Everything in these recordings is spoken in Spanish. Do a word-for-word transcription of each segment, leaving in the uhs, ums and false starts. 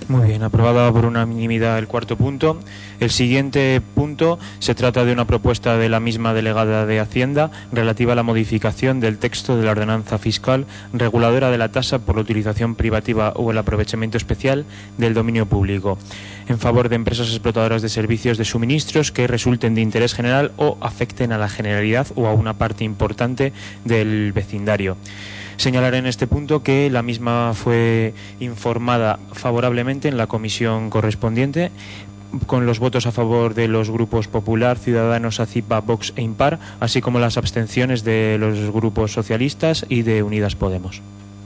Muy bien, aprobada por unanimidad el cuarto punto. El siguiente punto se trata de una propuesta de la misma delegada de Hacienda relativa a la modificación del texto de la ordenanza fiscal reguladora de la tasa por la utilización privativa o el aprovechamiento especial del dominio público, en favor de empresas explotadoras de servicios de suministros que resulten de interés general o afecten a la generalidad o a una parte importante del vecindario. Señalar en este punto que la misma fue informada favorablemente en la comisión correspondiente, con los votos a favor de los grupos Popular, Ciudadanos, ACIPA, Vox e Impar, así como las abstenciones de los grupos socialistas y de Unidas Podemos.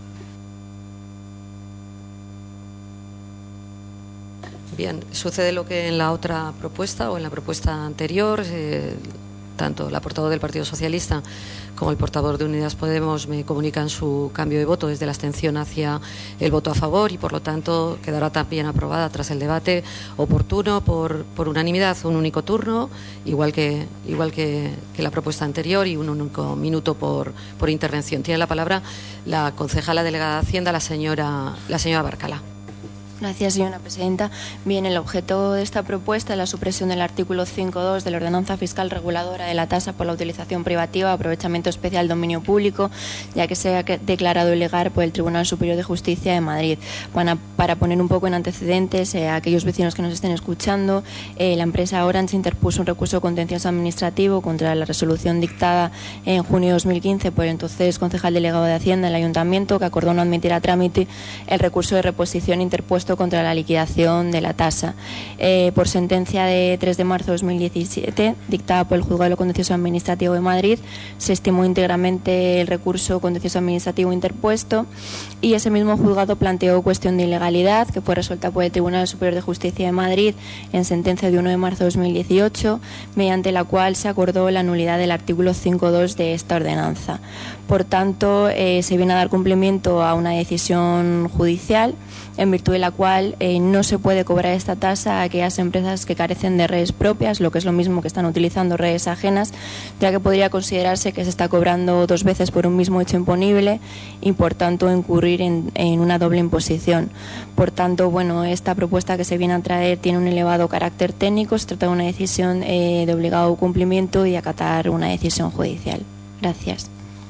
Bien, sucede lo que en la otra propuesta o en la propuesta anterior. Eh, tanto la portavoz del Partido Socialista como el portavoz de Unidas Podemos me comunican su cambio de voto desde la abstención hacia el voto a favor y por lo tanto quedará también aprobada tras el debate oportuno por, por unanimidad, un único turno, igual que igual que, que la propuesta anterior, y un único minuto por, por intervención. Tiene la palabra la concejala delegada de Hacienda, la señora, la señora Barcala. Gracias, señora presidenta. Bien, el objeto de esta propuesta es la supresión del artículo cinco punto dos de la ordenanza fiscal reguladora de la tasa por la utilización privativa, aprovechamiento especial, dominio público, ya que se ha declarado ilegal por el Tribunal Superior de Justicia de Madrid. Para, para poner un poco en antecedentes eh, a aquellos vecinos que nos estén escuchando, eh, la empresa Orange interpuso un recurso contencioso administrativo contra la resolución dictada en junio de dos mil quince por el entonces concejal delegado de Hacienda en el Ayuntamiento, que acordó no admitir a trámite el recurso de reposición interpuesto contra la liquidación de la tasa. Eh, por sentencia de tres de marzo de dos mil diecisiete, dictada por el Juzgado de lo Contencioso Administrativo de Madrid, se estimó íntegramente el recurso contencioso administrativo interpuesto y ese mismo juzgado planteó cuestión de ilegalidad, que fue resuelta por el Tribunal Superior de Justicia de Madrid en sentencia de uno de marzo de dos mil dieciocho, mediante la cual se acordó la nulidad del artículo cinco punto dos de esta ordenanza. Por tanto, eh, se viene a dar cumplimiento a una decisión judicial en virtud de la cual eh, no se puede cobrar esta tasa a aquellas empresas que carecen de redes propias, lo que es lo mismo que están utilizando redes ajenas, ya que podría considerarse que se está cobrando dos veces por un mismo hecho imponible y por tanto incurrir en, en una doble imposición. Por tanto, bueno, esta propuesta que se viene a traer tiene un elevado carácter técnico, se trata de una decisión eh, de obligado cumplimiento y acatar una decisión judicial. Gracias.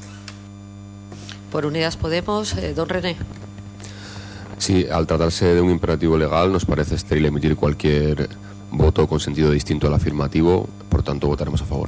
Por Unidas Podemos, eh, don René. Sí, al tratarse de un imperativo legal nos parece estéril emitir cualquier voto con sentido distinto al afirmativo, por tanto votaremos a favor.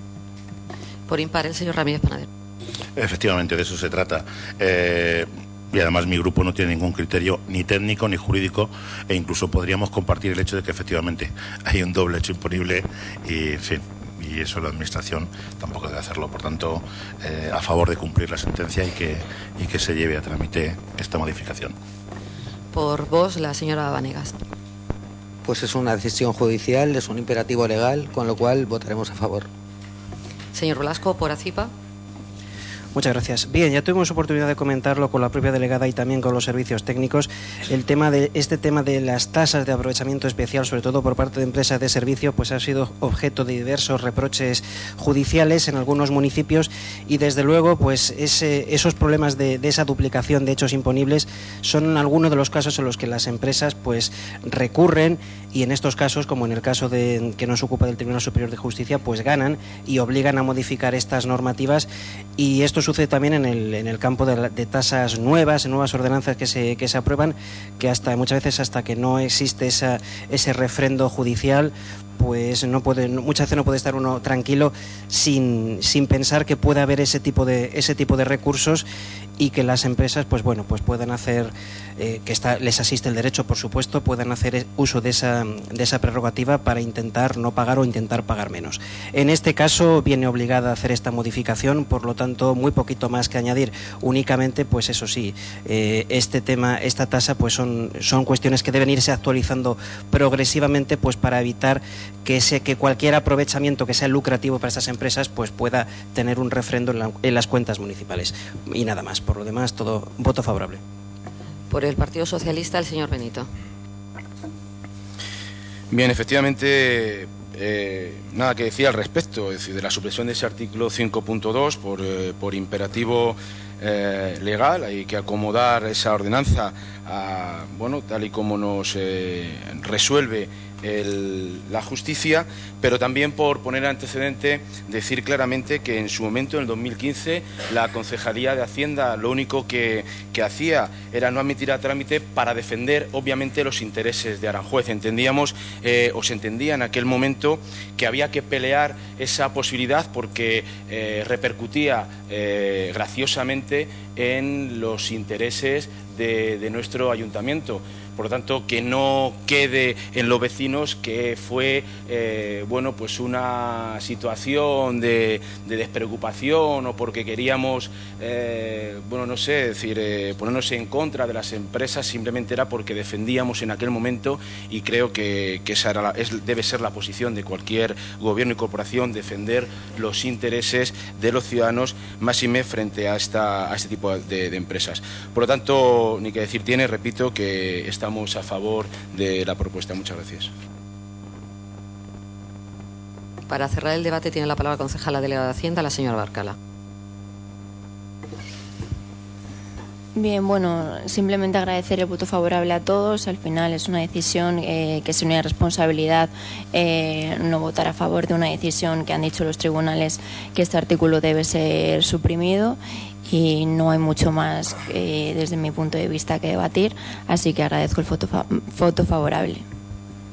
Por impar, el señor Ramírez Panadero. Efectivamente, de eso se trata. Eh, y además mi grupo no tiene ningún criterio ni técnico ni jurídico e incluso podríamos compartir el hecho de que efectivamente hay un doble hecho imponible y, en fin, y eso la Administración tampoco debe hacerlo. Por tanto, eh, a favor de cumplir la sentencia y que, y que se lleve a trámite esta modificación. Por vos, la señora Vanegas. Pues es una decisión judicial, es un imperativo legal, con lo cual votaremos a favor. Señor Velasco, por ACIPA. Muchas gracias. Bien, ya tuvimos oportunidad de comentarlo con la propia delegada y también con los servicios técnicos. El tema de este tema de las tasas de aprovechamiento especial, sobre todo por parte de empresas de servicio, pues ha sido objeto de diversos reproches judiciales en algunos municipios y desde luego, pues ese, esos problemas de, de esa duplicación de hechos imponibles son algunos de los casos en los que las empresas pues recurren y en estos casos, como en el caso de que nos ocupa del Tribunal Superior de Justicia, pues ganan y obligan a modificar estas normativas. Y esto sucede también en el, en el campo de, de tasas nuevas, en nuevas ordenanzas que se, que se aprueban, que hasta muchas veces hasta que no existe esa, ese refrendo judicial, pues no puede, muchas veces no puede estar uno tranquilo sin, sin pensar que puede haber ese tipo de ese tipo de recursos y que las empresas pues bueno pues puedan hacer eh, que está, les asiste el derecho, por supuesto, puedan hacer uso de esa de esa prerrogativa para intentar no pagar o intentar pagar menos. En este caso viene obligada a hacer esta modificación, por lo tanto muy poquito más que añadir, únicamente pues eso sí, eh, este tema, esta tasa pues son son cuestiones que deben irse actualizando progresivamente pues para evitar que ese que cualquier aprovechamiento que sea lucrativo para estas empresas pues pueda tener un refrendo en, la, en las cuentas municipales. Y nada más, por lo demás todo voto favorable. Por el Partido Socialista, el señor Benito. Bien, efectivamente, eh, nada que decir al respecto, es decir, de la supresión de ese artículo cinco punto dos por, eh, por imperativo eh, legal, hay que acomodar esa ordenanza a, bueno, tal y como nos eh, resuelve El, la justicia, pero también por poner antecedente, decir claramente que en su momento, en el dos mil quince, la Concejalía de Hacienda lo único que, que hacía era no admitir a trámite para defender, obviamente, los intereses de Aranjuez. Entendíamos, eh, o se entendía en aquel momento, que había que pelear esa posibilidad porque eh, repercutía eh, graciosamente en los intereses de, de nuestro ayuntamiento. Por lo tanto, que no quede en los vecinos que fue eh, bueno, pues una situación de, de despreocupación o porque queríamos, eh, bueno, no sé, decir, eh, ponernos en contra de las empresas, simplemente era porque defendíamos en aquel momento, y creo que, que esa era la, es, debe ser la posición de cualquier gobierno y corporación, defender los intereses de los ciudadanos, más y menos frente a, esta, a este tipo de, de empresas. Por lo tanto, ni que decir tiene, repito, que está Estamos a favor de la propuesta. Muchas gracias. Para cerrar el debate tiene la palabra la concejala delegada de Hacienda, la señora Barcala. Bien, bueno, simplemente agradecer el voto favorable a todos. Al final es una decisión eh, que es una responsabilidad eh, no votar a favor de una decisión que han dicho los tribunales que este artículo debe ser suprimido. Y no hay mucho más eh, desde mi punto de vista que debatir, así que agradezco el voto, fa voto favorable.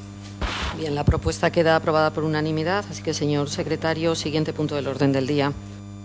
Bien, la propuesta queda aprobada por unanimidad, así que, señor secretario, siguiente punto del orden del día.